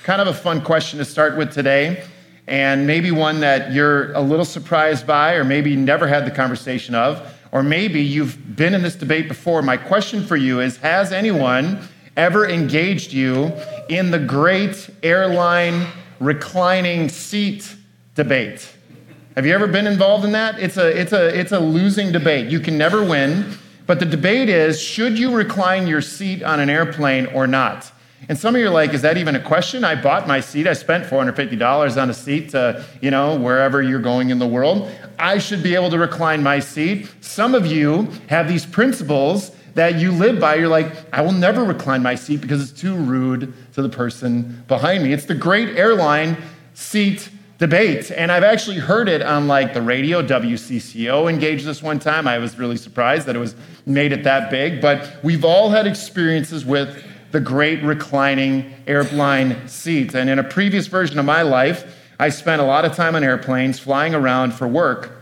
kind of a fun question to start with today, and maybe one that you're a little surprised by, or maybe never had the conversation of, or maybe you've been in this debate before. My question for you is, has anyone ever engaged you in the great airline reclining seat debate? Have you ever been involved in that? It's a losing debate. You can never win. But the debate is, should you recline your seat on an airplane or not? And some of you are like, is that even a question? I bought my seat. I spent $450 on a seat to, wherever you're going in the world. I should be able to recline my seat. Some of you have these principles that you live by. You're like, I will never recline my seat because it's too rude to the person behind me. It's the great airline seat debate. And I've actually heard it on the radio. WCCO engaged this one time. I was really surprised that it was made it that big. But we've all had experiences with the great reclining airline seat. And in a previous version of my life, I spent a lot of time on airplanes flying around for work.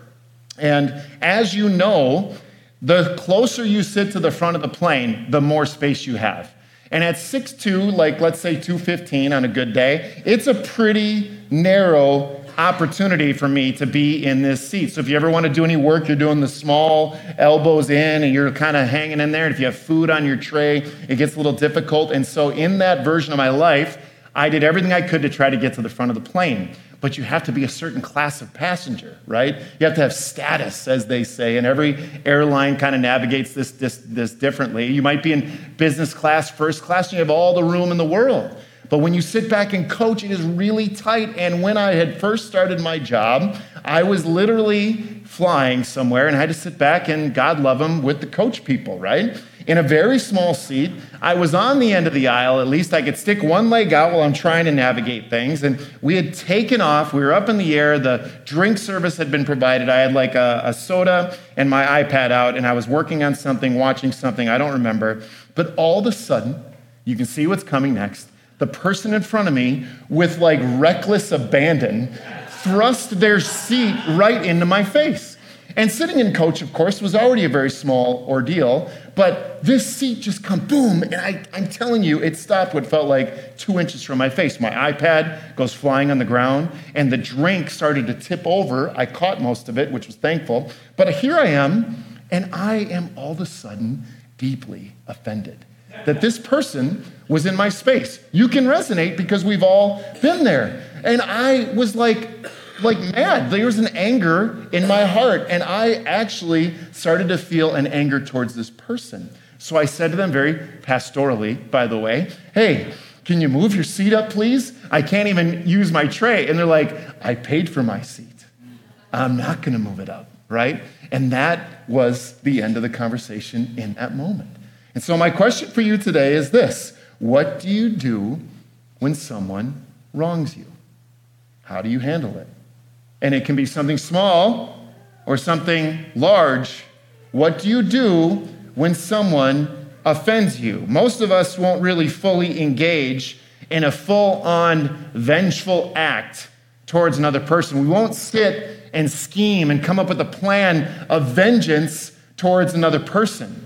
And as you know, the closer you sit to the front of the plane, the more space you have. And at 6'2", let's say 215 on a good day, it's a pretty narrow opportunity for me to be in this seat. So if you ever want to do any work, you're doing the small elbows in and you're kind of hanging in there. And if you have food on your tray, it gets a little difficult. And so in that version of my life, I did everything I could to try to get to the front of the plane. But you have to be a certain class of passenger, right? You have to have status, as they say, and every airline kind of navigates this differently. You might be in business class, first class, and you have all the room in the world. But when you sit back in coach, it is really tight. And when I had first started my job, I was literally flying somewhere, and I had to sit back and, God love them, with the coach people, right? In a very small seat. I was on the end of the aisle. At least I could stick one leg out while I'm trying to navigate things. And we had taken off. We were up in the air. The drink service had been provided. I had a soda and my iPad out, and I was working on something, watching something. I don't remember. But all of a sudden, you can see what's coming next. The person in front of me, with reckless abandon, thrust their seat right into my face. And sitting in coach, of course, was already a very small ordeal, but this seat just come boom, and I'm telling you, it stopped what felt like 2 inches from my face. My iPad goes flying on the ground, and the drink started to tip over. I caught most of it, which was thankful, but here I am, and I am all of a sudden deeply offended that this person was in my space. You can resonate because we've all been there. And I was like mad. There was an anger in my heart, and I actually started to feel an anger towards this person. So I said to them very pastorally, by the way, hey, can you move your seat up, please? I can't even use my tray. And they're like, I paid for my seat. I'm not going to move it up, right? And that was the end of the conversation in that moment. And so my question for you today is this: what do you do when someone wrongs you? How do you handle it? And it can be something small or something large. What do you do when someone offends you? Most of us won't really fully engage in a full-on vengeful act towards another person. We won't sit and scheme and come up with a plan of vengeance towards another person.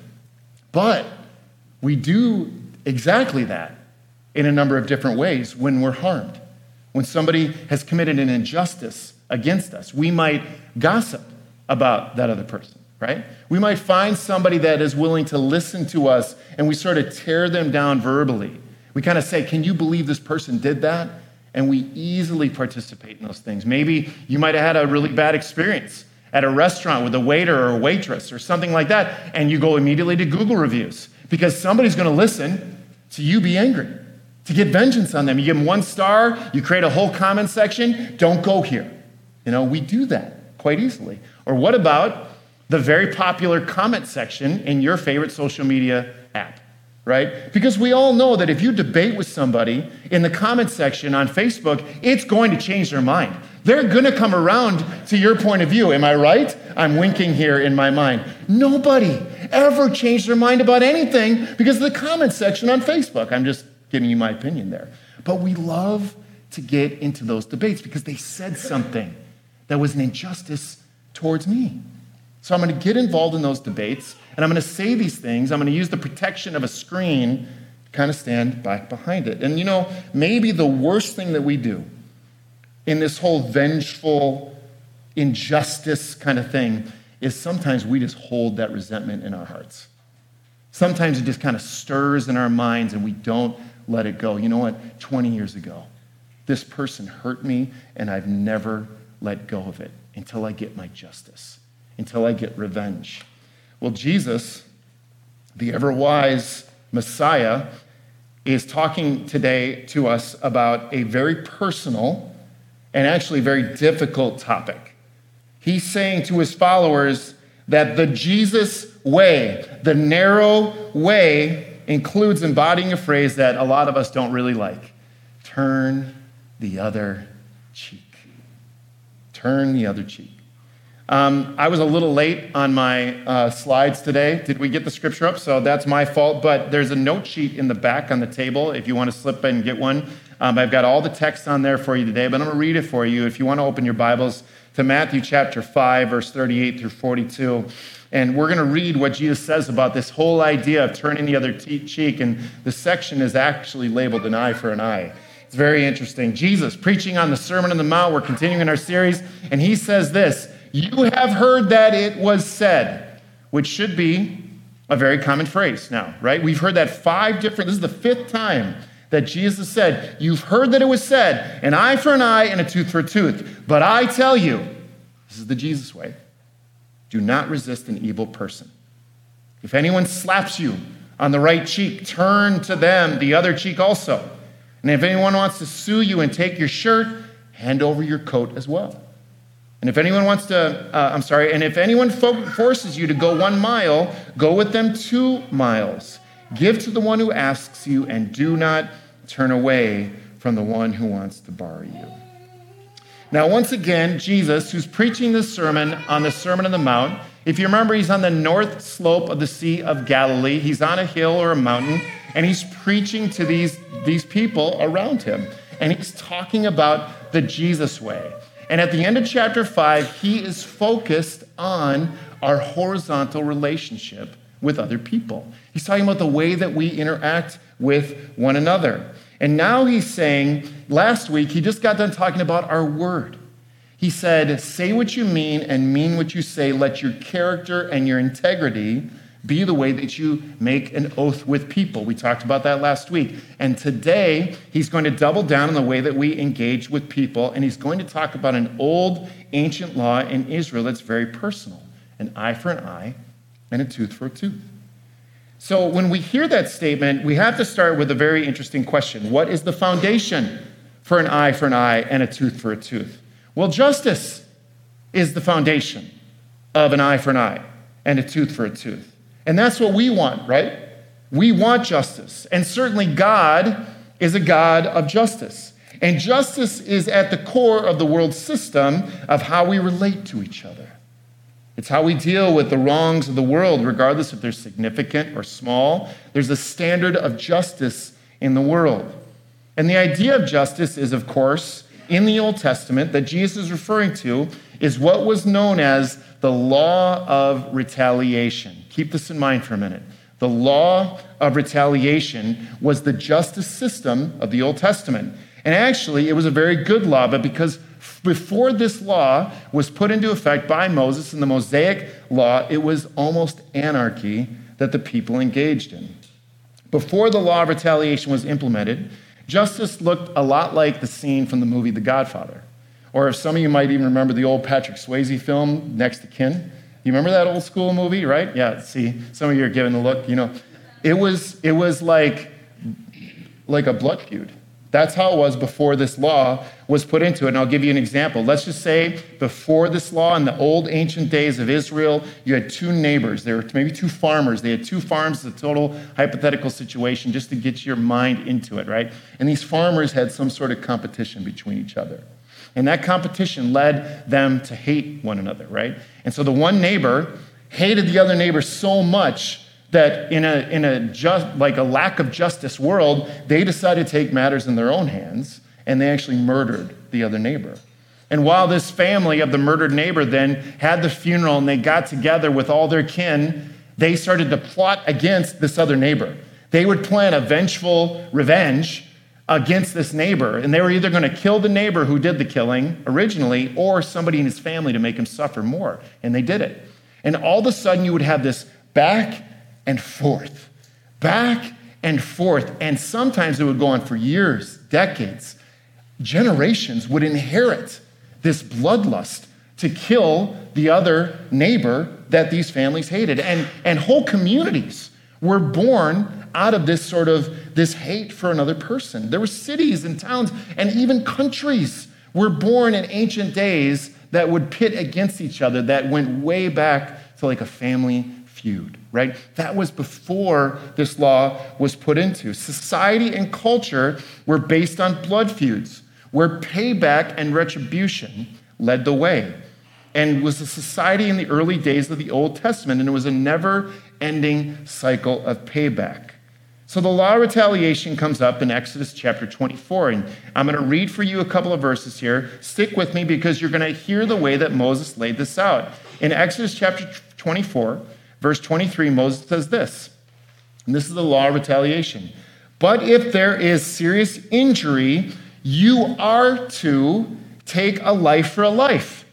But we do exactly that in a number of different ways when we're harmed. When somebody has committed an injustice against us, we might gossip about that other person, right? We might find somebody that is willing to listen to us, and we sort of tear them down verbally. We kind of say, can you believe this person did that? And we easily participate in those things. Maybe you might have had a really bad experience at a restaurant with a waiter or a waitress or something like that, and you go immediately to Google reviews because somebody's going to listen to you be angry, to get vengeance on them. You give them 1 star, you create a whole comment section, don't go here. We do that quite easily. Or what about the very popular comment section in your favorite social media app, right? Because we all know that if you debate with somebody in the comment section on Facebook, it's going to change their mind. They're going to come around to your point of view. Am I right? I'm winking here in my mind. Nobody ever changed their mind about anything because of the comment section on Facebook. I'm just giving you my opinion there. But we love to get into those debates because they said something that was an injustice towards me. So I'm going to get involved in those debates, and I'm going to say these things. I'm going to use the protection of a screen kind of stand back behind it. And maybe the worst thing that we do in this whole vengeful injustice kind of thing is sometimes we just hold that resentment in our hearts. Sometimes it just kind of stirs in our minds and we don't let it go. You know what? 20 years ago, this person hurt me and I've never let go of it until I get my justice, until I get revenge. Well, Jesus, the ever-wise Messiah, is talking today to us about a very personal and actually very difficult topic. He's saying to his followers that the Jesus way, the narrow way, includes embodying a phrase that a lot of us don't really like. Turn the other cheek. Turn the other cheek. I was a little late on my slides today. Did we get the scripture up? So that's my fault, but there's a note sheet in the back on the table if you want to slip in and get one. I've got all the text on there for you today, but I'm going to read it for you. If you want to open your Bibles to Matthew chapter 5, verse 38 through 42. And we're going to read what Jesus says about this whole idea of turning the other cheek. And the section is actually labeled an eye for an eye. It's very interesting. Jesus preaching on the Sermon on the Mount. We're continuing our series. And he says this, "You have heard that it was said," which should be a very common phrase now, right? We've heard that this is the 5th time that Jesus said, "You've heard that it was said, an eye for an eye and a tooth for a tooth. But I tell you," this is the Jesus way, "do not resist an evil person. If anyone slaps you on the right cheek, turn to them the other cheek also. And if anyone wants to sue you and take your shirt, hand over your coat as well. And if anyone forces you to go 1 mile, go with them 2 miles. Give to the one who asks you, and do not turn away from the one who wants to borrow you." Now, once again, Jesus, who's preaching this sermon on the Sermon on the Mount, if you remember, he's on the north slope of the Sea of Galilee. He's on a hill or a mountain, and he's preaching to these people around him. And he's talking about the Jesus way. And at the end of chapter 5, he is focused on our horizontal relationship with other people. He's talking about the way that we interact with one another. And now he's saying, last week, he just got done talking about our word. He said, say what you mean and mean what you say. Let your character and your integrity be the way that you make an oath with people. We talked about that last week. And today, he's going to double down on the way that we engage with people. And he's going to talk about an old, ancient law in Israel that's very personal. An eye for an eye and a tooth for a tooth. So when we hear that statement, we have to start with a very interesting question. What is the foundation for an eye and a tooth for a tooth? Well, justice is the foundation of an eye for an eye and a tooth for a tooth. And that's what we want, right? We want justice. And certainly God is a God of justice. And justice is at the core of the world system of how we relate to each other. It's how we deal with the wrongs of the world, regardless if they're significant or small. There's a standard of justice in the world. And the idea of justice is, of course, in the Old Testament that Jesus is referring to is what was known as the law of retaliation. Keep this in mind for a minute. The law of retaliation was the justice system of the Old Testament. And actually, it was a very good law, but because before this law was put into effect by Moses in the Mosaic law, it was almost anarchy that the people engaged in. Before the law of retaliation was implemented, justice looked a lot like the scene from the movie The Godfather. Or if some of you might even remember the old Patrick Swayze film, Next to Kin. You remember that old school movie, right? Yeah, see, some of you are giving the look, It was like a blood feud. That's how it was before this law was put into it. And I'll give you an example. Let's just say before this law, in the old ancient days of Israel, you had 2 neighbors. There were maybe 2 farmers. They had 2 farms. It's a total hypothetical situation just to get your mind into it, right? And these farmers had some sort of competition between each other. And that competition led them to hate one another, right? And so the one neighbor hated the other neighbor so much that in a lack of justice world, they decided to take matters in their own hands, and they actually murdered the other neighbor. And while this family of the murdered neighbor then had the funeral and they got together with all their kin, they started to plot against this other neighbor. They would plan a vengeful revenge against this neighbor, and they were either going to kill the neighbor who did the killing originally or somebody in his family to make him suffer more, and they did it. And all of a sudden, you would have this back and forth, and sometimes it would go on for years, decades. Generations would inherit this bloodlust to kill the other neighbor that these families hated. And whole communities were born out of this hate for another person. There were cities and towns and even countries were born in ancient days that would pit against each other, that went way back to like a family feud, right? That was before this law was put into. Society and culture were based on blood feuds, where payback and retribution led the way. And it was a society in the early days of the Old Testament, and it was a never-ending cycle of payback. So the law of retaliation comes up in Exodus chapter 24, and I'm going to read for you a couple of verses here. Stick with me because you're going to hear the way that Moses laid this out. In Exodus chapter 24, verse 23, Moses says this, and this is the law of retaliation. But if there is serious injury, you are to take a life for a life.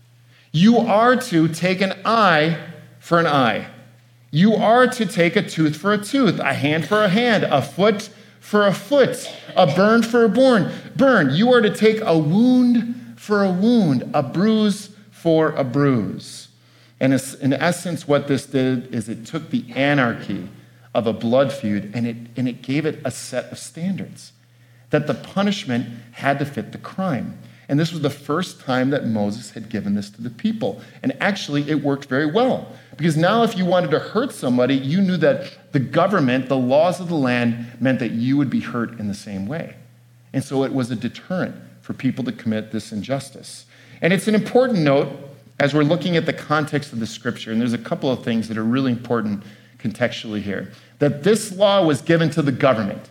You are to take an eye for an eye. You are to take a tooth for a tooth, a hand for a hand, a foot for a foot, a burn for a burn. You are to take a wound for a wound, a bruise for a bruise. And in essence, what this did is it took the anarchy of a blood feud and it gave it a set of standards that the punishment had to fit the crime. And this was the first time that Moses had given this to the people. And actually, it worked very well. Because now if you wanted to hurt somebody, you knew that the government, the laws of the land, meant that you would be hurt in the same way. And so it was a deterrent for people to commit this injustice. And it's an important note as we're looking at the context of the scripture, and there's a couple of things that are really important contextually here, that this law was given to the government.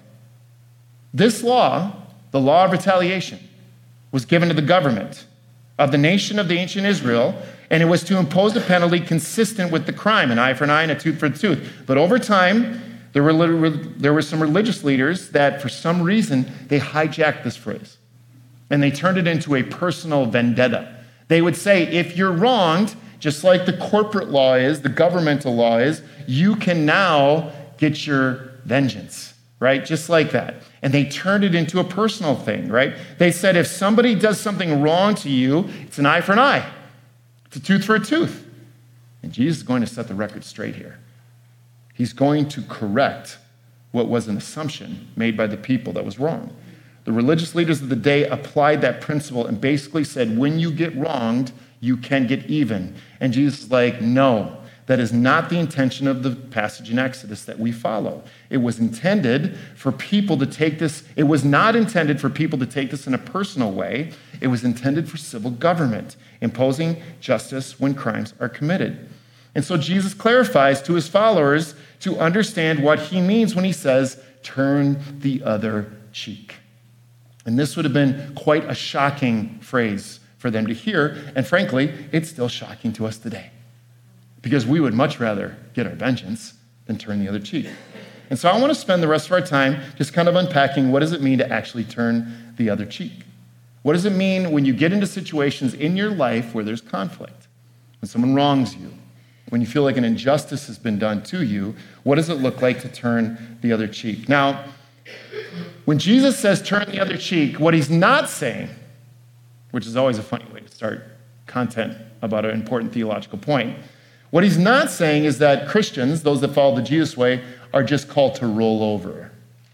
This law, the law of retaliation, was given to the government of the nation of the ancient Israel, and it was to impose a penalty consistent with the crime, an eye for an eye and a tooth for a tooth. But over time, there were some religious leaders that, for some reason, they hijacked this phrase, and they turned it into a personal vendetta. They would say, if you're wronged, just like the corporate law is, the governmental law is, you can now get your vengeance, right? Just like that. And they turned it into a personal thing, right? They said if somebody does something wrong to you, it's an eye for an eye. It's a tooth for a tooth. And Jesus is going to set the record straight here. He's going to correct what was an assumption made by the people that was wrong. The religious leaders of the day applied that principle and basically said, when you get wronged, you can get even. And Jesus is like, no, that is not the intention of the passage in Exodus that we follow. It was intended for people to take this, it was not intended for people to take this in a personal way. It was intended for civil government, imposing justice when crimes are committed. And so Jesus clarifies to his followers to understand what he means when he says, turn the other cheek. And this would have been quite a shocking phrase for them to hear. And frankly, it's still shocking to us today, because we would much rather get our vengeance than turn the other cheek. And so I want to spend the rest of our time just kind of unpacking what does it mean to actually turn the other cheek? What does it mean when you get into situations in your life where there's conflict? When someone wrongs you, when you feel like an injustice has been done to you, what does it look like to turn the other cheek? Now, when Jesus says turn the other cheek, what he's not saying, which is always a funny way to start content about an important theological point, what he's not saying is that Christians, those that follow the Jesus way, are just called to roll over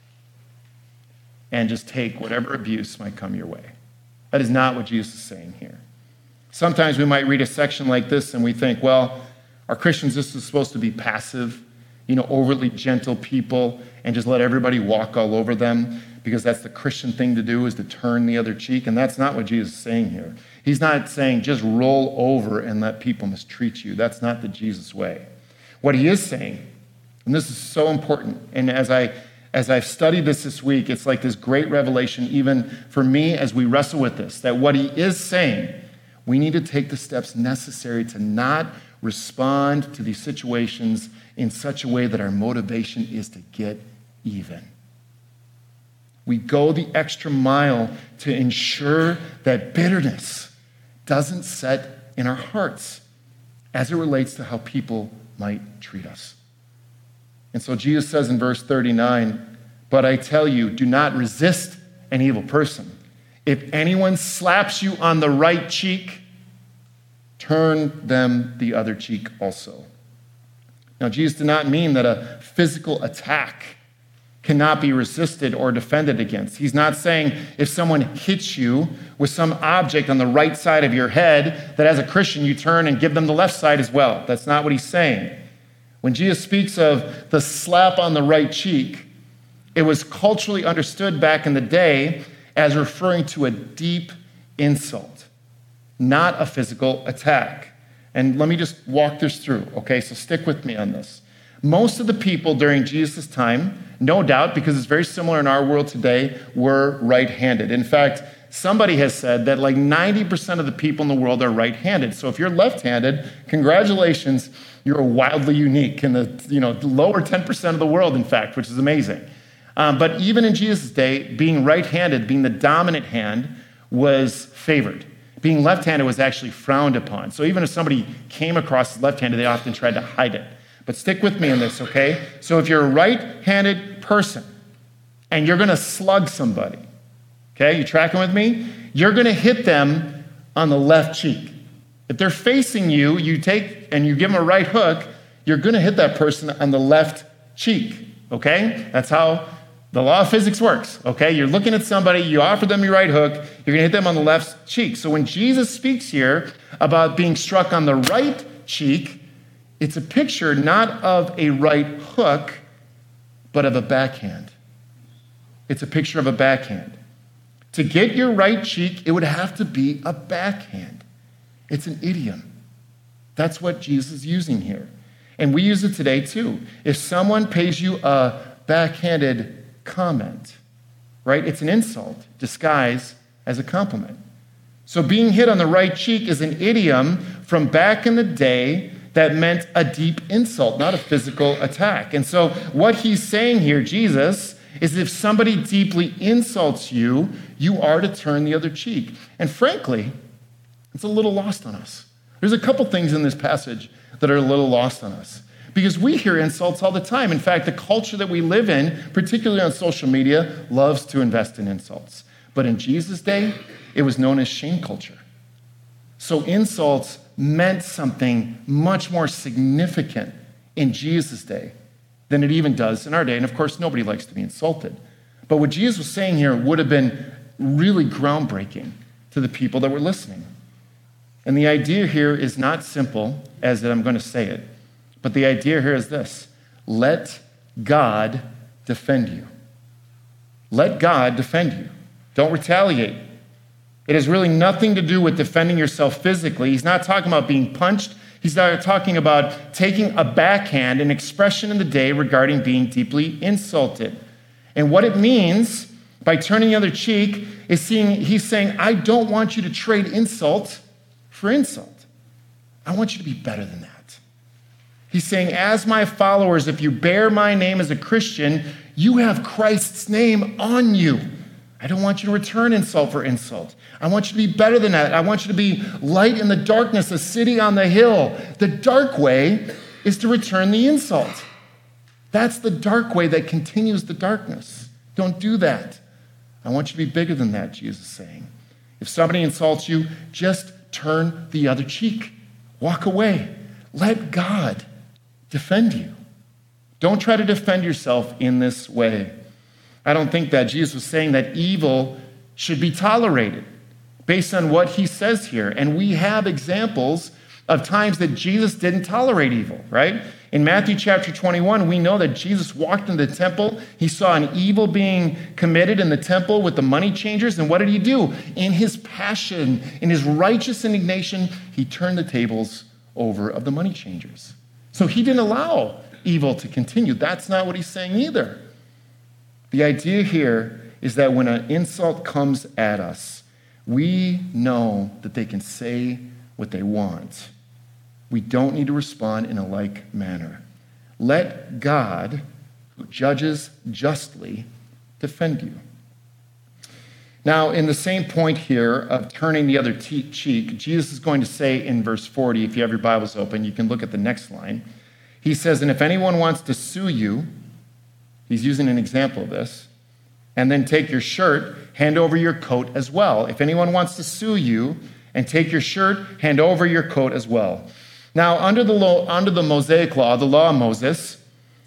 and just take whatever abuse might come your way. That is not what Jesus is saying here. Sometimes we might read a section like this and we think, well, are Christians just supposed to be passive, overly gentle people and just let everybody walk all over them because that's the Christian thing to do, is to turn the other cheek? And that's not what Jesus is saying here. He's not saying just roll over and let people mistreat you. That's not the Jesus way. What he is saying, and this is so important, and as I've studied this week, it's like this great revelation even for me as we wrestle with this, that what he is saying, we need to take the steps necessary to not respond to these situations in such a way that our motivation is to get even. We go the extra mile to ensure that bitterness doesn't set in our hearts as it relates to how people might treat us. And so Jesus says in verse 39, "But I tell you, do not resist an evil person. If anyone slaps you on the right cheek, turn them the other cheek also." Now, Jesus did not mean that a physical attack cannot be resisted or defended against. He's not saying if someone hits you with some object on the right side of your head, that as a Christian you turn and give them the left side as well. That's not what he's saying. When Jesus speaks of the slap on the right cheek, it was culturally understood back in the day as referring to a deep insult, not a physical attack. And let me just walk this through, okay? So stick with me on this. Most of the people during Jesus' time, no doubt, because it's very similar in our world today, were right-handed. In fact, somebody has said that like 90% of the people in the world are right-handed. So if you're left-handed, congratulations, you're wildly unique in the lower 10% of the world, in fact, which is amazing. But even in Jesus' day, being right-handed, being the dominant hand, was favored. Being left-handed was actually frowned upon. So even if somebody came across left-handed, they often tried to hide it. But stick with me in this, okay? So if you're a right-handed person and you're going to slug somebody, okay, you tracking with me? You're going to hit them on the left cheek. If they're facing you, you take and you give them a right hook, you're going to hit that person on the left cheek, okay? That's how the law of physics works, okay? You're looking at somebody, you offer them your right hook, you're going to hit them on the left cheek. So when Jesus speaks here about being struck on the right cheek, it's a picture not of a right hook, but of a backhand. It's a picture of a backhand. To get your right cheek, it would have to be a backhand. It's an idiom. That's what Jesus is using here. And we use it today too. If someone pays you a backhanded comment, right? It's an insult disguised as a compliment. So being hit on the right cheek is an idiom from back in the day that meant a deep insult, not a physical attack. And so what he's saying here, Jesus, is if somebody deeply insults you, you are to turn the other cheek. And frankly, it's a little lost on us. There's a couple things in this passage that are a little lost on us because we hear insults all the time. In fact, the culture that we live in, particularly on social media, loves to invest in insults. But in Jesus' day, it was known as shame culture. So insults meant something much more significant in Jesus' day than it even does in our day. And of course, nobody likes to be insulted. But what Jesus was saying here would have been really groundbreaking to the people that were listening. And the idea here is not simple as I'm going to say it, but the idea here is this: let God defend you. Let God defend you. Don't retaliate. It has really nothing to do with defending yourself physically. He's not talking about being punched. He's not talking about taking a backhand, an expression in the day regarding being deeply insulted. And what it means by turning the other cheek is he's saying, I don't want you to trade insult for insult. I want you to be better than that. He's saying, as my followers, if you bear my name as a Christian, you have Christ's name on you. I don't want you to return insult for insult. I want you to be better than that. I want you to be light in the darkness, a city on the hill. The dark way is to return the insult. That's the dark way that continues the darkness. Don't do that. I want you to be bigger than that, Jesus is saying. If somebody insults you, just turn the other cheek. Walk away. Let God defend you. Don't try to defend yourself in this way. I don't think that Jesus was saying that evil should be tolerated based on what he says here. And we have examples of times that Jesus didn't tolerate evil, right? In Matthew chapter 21, we know that Jesus walked into the temple. He saw an evil being committed in the temple with the money changers. And what did he do? In his passion, in his righteous indignation, he turned the tables over of the money changers. So he didn't allow evil to continue. That's not what he's saying either. The idea here is that when an insult comes at us, we know that they can say what they want. We don't need to respond in a like manner. Let God, who judges justly, defend you. Now, in the same point here of turning the other cheek, Jesus is going to say in verse 40, if you have your Bibles open, you can look at the next line. He says, and if anyone wants to sue you, he's using an example of this, and then take your shirt, hand over your coat as well. If anyone wants to sue you and take your shirt, hand over your coat as well. Now, under the Mosaic law, the law of Moses,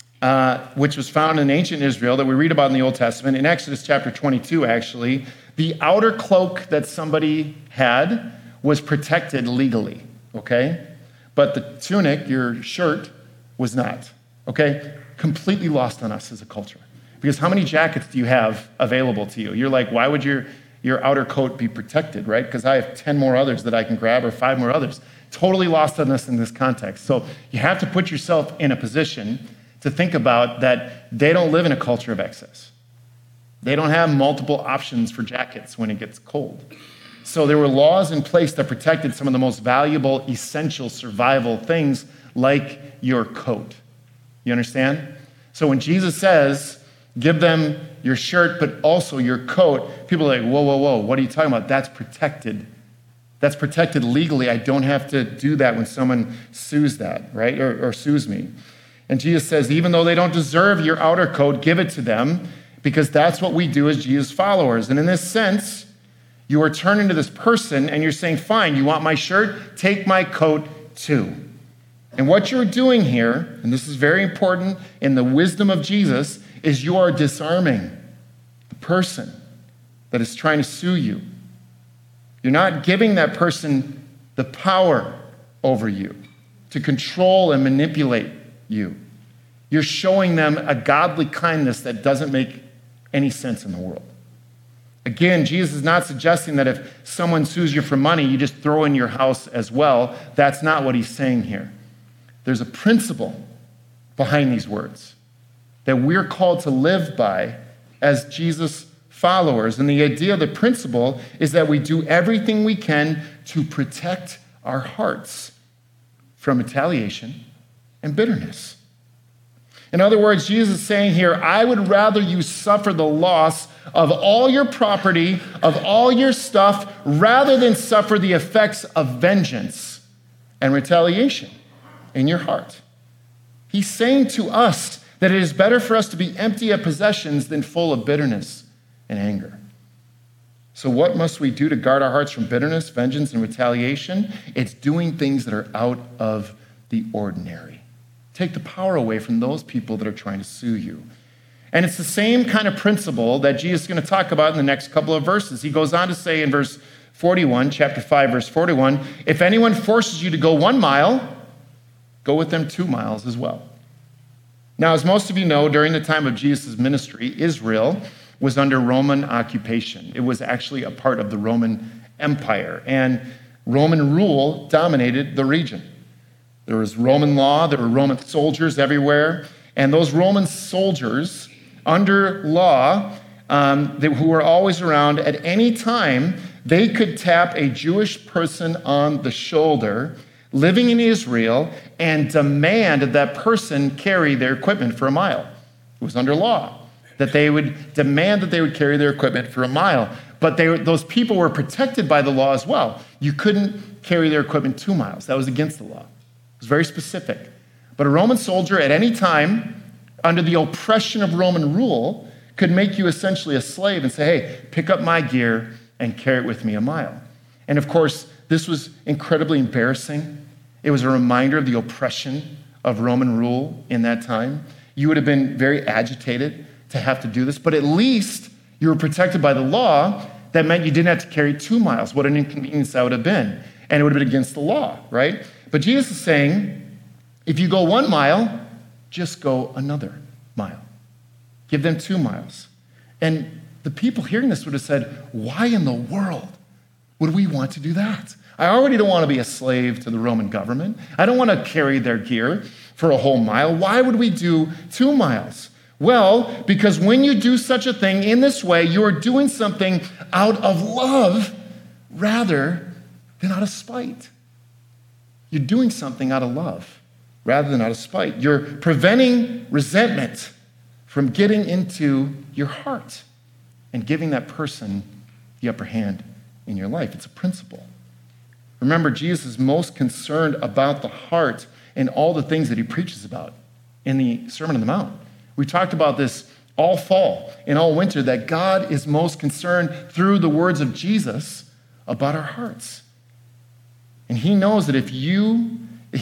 which was found in ancient Israel that we read about in the Old Testament, in Exodus chapter 22, actually, the outer cloak that somebody had was protected legally, okay? But the tunic, your shirt, was not, okay? Completely lost on us as a culture. Because how many jackets do you have available to you? You're like, why would your outer coat be protected, right? Because I have 10 more others that I can grab or 5 more others. Totally lost on us in this context. So you have to put yourself in a position to think about that they don't live in a culture of excess. They don't have multiple options for jackets when it gets cold. So there were laws in place that protected some of the most valuable, essential survival things like your coat. You understand? So when Jesus says, give them your shirt, but also your coat, people are like, whoa, whoa, whoa, what are you talking about? That's protected. That's protected legally. I don't have to do that when someone sues that, right? Or sues me. And Jesus says, even though they don't deserve your outer coat, give it to them, because that's what we do as Jesus followers. And in this sense, you are turning to this person and you're saying, fine, you want my shirt? Take my coat too. And what you're doing here, and this is very important in the wisdom of Jesus, is you are disarming the person that is trying to sue you. You're not giving that person the power over you to control and manipulate you. You're showing them a godly kindness that doesn't make any sense in the world. Again, Jesus is not suggesting that if someone sues you for money, you just throw in your house as well. That's not what he's saying here. There's a principle behind these words that we're called to live by as Jesus followers. And the idea, the principle, is that we do everything we can to protect our hearts from retaliation and bitterness. In other words, Jesus is saying here, I would rather you suffer the loss of all your property, of all your stuff, rather than suffer the effects of vengeance and retaliation in your heart. He's saying to us that it is better for us to be empty of possessions than full of bitterness and anger. So what must we do to guard our hearts from bitterness, vengeance, and retaliation? It's doing things that are out of the ordinary. Take the power away from those people that are trying to sue you. And it's the same kind of principle that Jesus is going to talk about in the next couple of verses. He goes on to say in verse 41, chapter 5, verse 41, if anyone forces you to go 1 mile, go with them 2 miles as well. Now, as most of you know, during the time of Jesus' ministry, Israel was under Roman occupation. It was actually a part of the Roman Empire, and Roman rule dominated the region. There was Roman law, there were Roman soldiers everywhere, and those Roman soldiers, under law, who were always around, at any time, they could tap a Jewish person on the shoulder living in Israel and demand that person carry their equipment for 1 mile. It was under law that they would demand that they would carry their equipment for 1 mile. But those people were protected by the law as well. You couldn't carry their equipment 2 miles. That was against the law. It was very specific. But a Roman soldier at any time, under the oppression of Roman rule, could make you essentially a slave and say, hey, pick up my gear and carry it with me 1 mile. And of course, this was incredibly embarrassing. It was a reminder of the oppression of Roman rule in that time. You would have been very agitated to have to do this, but at least you were protected by the law. That meant you didn't have to carry 2 miles. What an inconvenience that would have been. And it would have been against the law, right? But Jesus is saying, if you go 1 mile, just go another mile. Give them 2 miles. And the people hearing this would have said, why in the world would we want to do that? I already don't want to be a slave to the Roman government. I don't want to carry their gear for a whole mile. Why would we do 2 miles? Well, because when you do such a thing in this way, you are doing something out of love rather than out of spite. You're doing something out of love rather than out of spite. You're preventing resentment from getting into your heart and giving that person the upper hand in your life. It's a principle. Remember, Jesus is most concerned about the heart and all the things that he preaches about in the Sermon on the Mount. We talked about this all fall and all winter, that God is most concerned through the words of Jesus about our hearts. And he knows that if you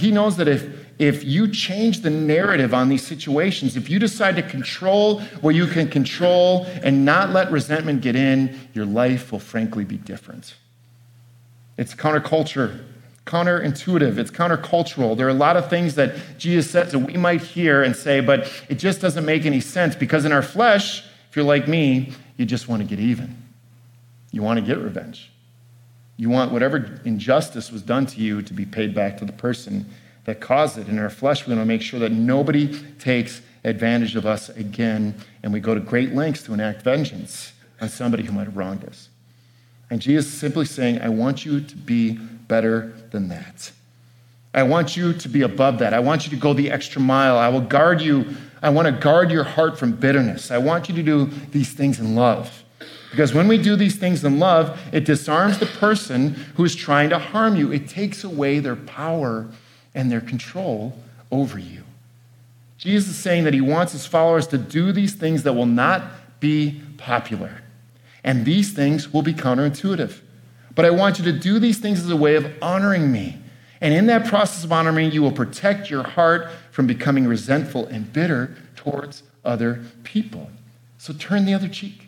change the narrative on these situations, if you decide to control what you can control and not let resentment get in, your life will frankly be different. It's counterintuitive, it's countercultural. There are a lot of things that Jesus says that we might hear and say, but it just doesn't make any sense, because in our flesh, if you're like me, you just want to get even. You want to get revenge. You want whatever injustice was done to you to be paid back to the person that caused it. In our flesh, we're going to make sure that nobody takes advantage of us again, and we go to great lengths to enact vengeance on somebody who might have wronged us. And Jesus is simply saying, I want you to be better than that. I want you to be above that. I want you to go the extra mile. I will guard you. I want to guard your heart from bitterness. I want you to do these things in love. Because when we do these things in love, it disarms the person who is trying to harm you. It takes away their power and their control over you. Jesus is saying that he wants his followers to do these things that will not be popular. And these things will be counterintuitive. But I want you to do these things as a way of honoring me. And in that process of honoring me, you will protect your heart from becoming resentful and bitter towards other people. So turn the other cheek.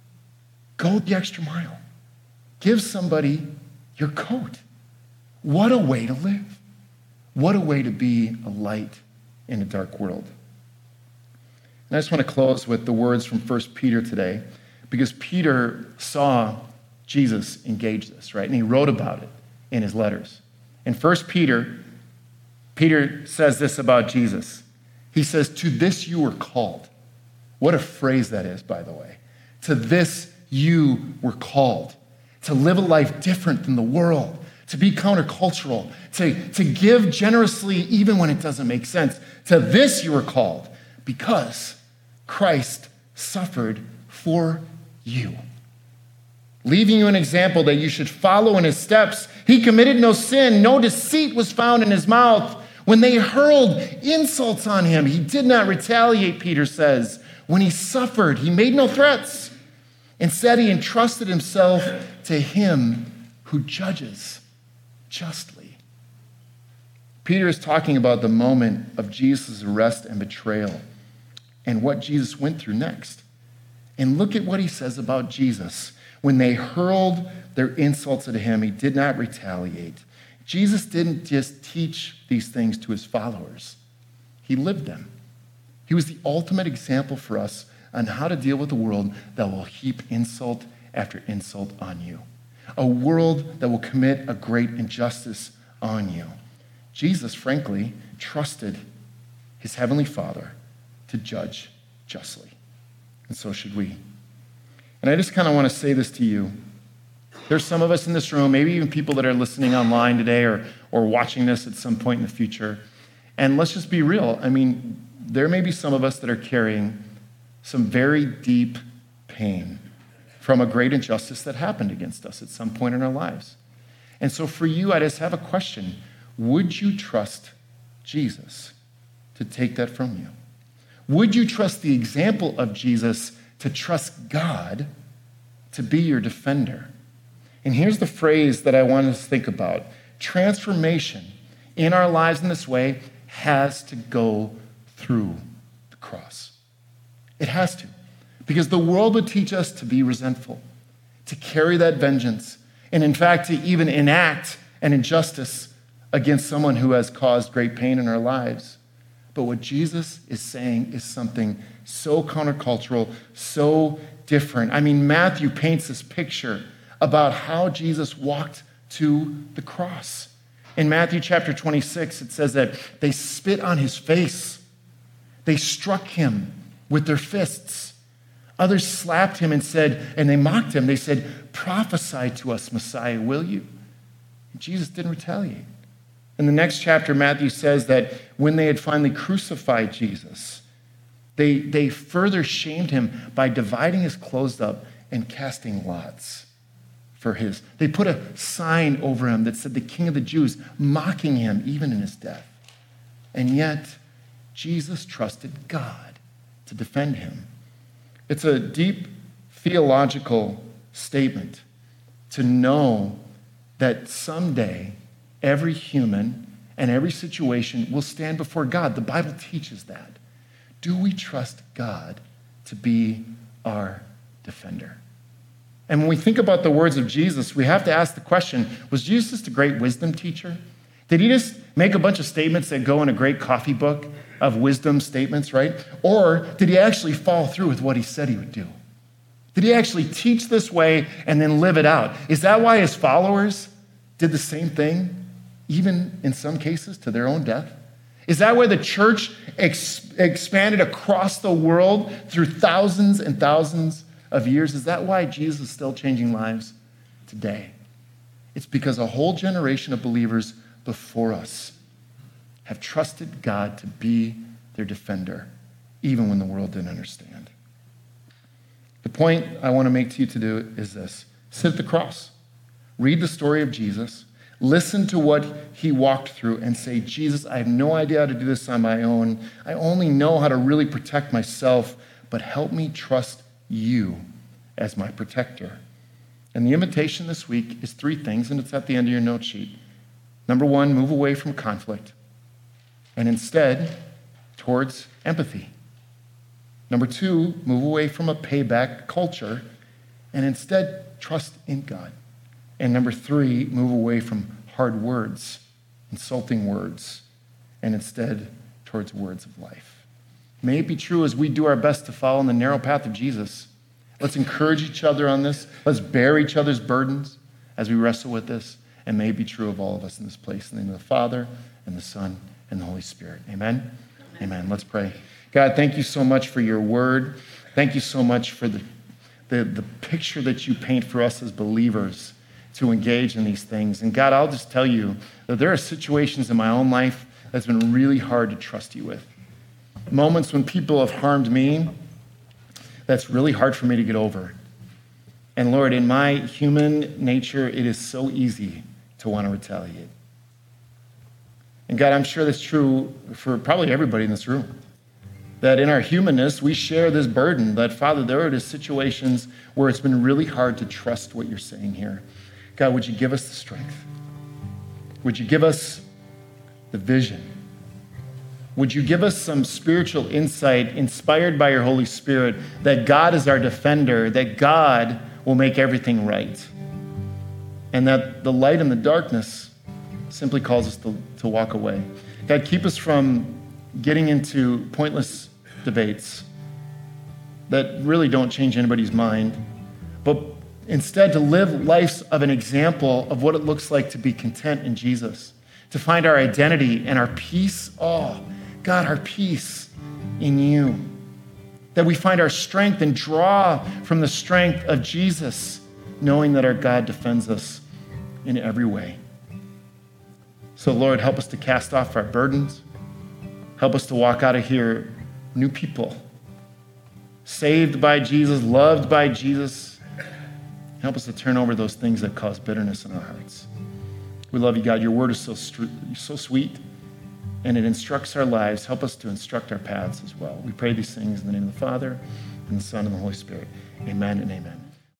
Go the extra mile. Give somebody your coat. What a way to live. What a way to be a light in a dark world. And I just want to close with the words from 1 Peter today, because Peter saw Jesus engage this, right? And he wrote about it in his letters. In 1 Peter, Peter says this about Jesus. He says, to this you were called. What a phrase that is, by the way. To this you were called. To live a life different than the world. To be countercultural. To give generously even when it doesn't make sense. To this you were called because Christ suffered for you, leaving you an example that you should follow in his steps. He committed no sin. No deceit was found in his mouth. When they hurled insults on him, he did not retaliate, Peter says. When he suffered, he made no threats. Instead, he entrusted himself to him who judges justly. Peter is talking about the moment of Jesus' arrest and betrayal and what Jesus went through next. And look at what he says about Jesus. When they hurled their insults at him, he did not retaliate. Jesus didn't just teach these things to his followers. He lived them. He was the ultimate example for us on how to deal with a world that will heap insult after insult on you. A world that will commit a great injustice on you. Jesus, frankly, trusted his heavenly Father to judge justly. And so should we. And I just kind of want to say this to you. There's some of us in this room, maybe even people that are listening online today or watching this at some point in the future. And let's just be real. I mean, there may be some of us that are carrying some very deep pain from a great injustice that happened against us at some point in our lives. And so for you, I just have a question. Would you trust Jesus to take that from you? Would you trust the example of Jesus to trust God to be your defender? And here's the phrase that I want us to think about. Transformation in our lives in this way has to go through the cross. It has to. Because the world would teach us to be resentful, to carry that vengeance, and in fact, to even enact an injustice against someone who has caused great pain in our lives. But what Jesus is saying is something so countercultural, so different. I mean, Matthew paints this picture about how Jesus walked to the cross. In Matthew chapter 26, it says that they spit on his face. They struck him with their fists. Others slapped him and they mocked him. They said, prophesy to us, Messiah, will you? And Jesus didn't retaliate. In the next chapter, Matthew says that when they had finally crucified Jesus, They further shamed him by dividing his clothes up and casting lots for his. They put a sign over him that said the King of the Jews, mocking him even in his death. And yet, Jesus trusted God to defend him. It's a deep theological statement to know that someday every human and every situation will stand before God. The Bible teaches that. Do we trust God to be our defender? And when we think about the words of Jesus, we have to ask the question, was Jesus just a great wisdom teacher? Did he just make a bunch of statements that go in a great coffee book of wisdom statements, right? Or did he actually follow through with what he said he would do? Did he actually teach this way and then live it out? Is that why his followers did the same thing, even in some cases to their own death? Is that why the church expanded across the world through thousands and thousands of years? Is that why Jesus is still changing lives today? It's because a whole generation of believers before us have trusted God to be their defender, even when the world didn't understand. The point I want to make to you today is this. Sit at the cross. Read the story of Jesus. Listen to what he walked through and say, Jesus, I have no idea how to do this on my own. I only know how to really protect myself, but help me trust you as my protector. And the invitation this week is 3 things, and it's at the end of your note sheet. Number 1, move away from conflict and instead towards empathy. Number 2, move away from a payback culture and instead trust in God. And number 3, move away from hard words, insulting words, and instead towards words of life. May it be true as we do our best to follow in the narrow path of Jesus. Let's encourage each other on this. Let's bear each other's burdens as we wrestle with this. And may it be true of all of us in this place. In the name of the Father, and the Son, and the Holy Spirit. Amen? Amen. Let's pray. God, thank you so much for your word. Thank you so much for the picture that you paint for us as believers to engage in these things. And God, I'll just tell you that there are situations in my own life that's been really hard to trust you with. Moments when people have harmed me, that's really hard for me to get over. And Lord, in my human nature, it is so easy to want to retaliate. And God, I'm sure that's true for probably everybody in this room. That in our humanness, we share this burden that, Father, there are situations where it's been really hard to trust what you're saying here. God, would you give us the strength? Would you give us the vision? Would you give us some spiritual insight inspired by your Holy Spirit that God is our defender, that God will make everything right, and that the light in the darkness simply calls us to walk away. God, keep us from getting into pointless debates that really don't change anybody's mind, but instead to live lives of an example of what it looks like to be content in Jesus, to find our identity and our peace. Oh, God, our peace in you. That we find our strength and draw from the strength of Jesus, knowing that our God defends us in every way. So, Lord, help us to cast off our burdens. Help us to walk out of here new people, saved by Jesus, loved by Jesus. Help us to turn over those things that cause bitterness in our hearts. We love you, God. Your word is so sweet, and it instructs our lives. Help us to instruct our paths as well. We pray these things in the name of the Father, and the Son, and the Holy Spirit. Amen and amen.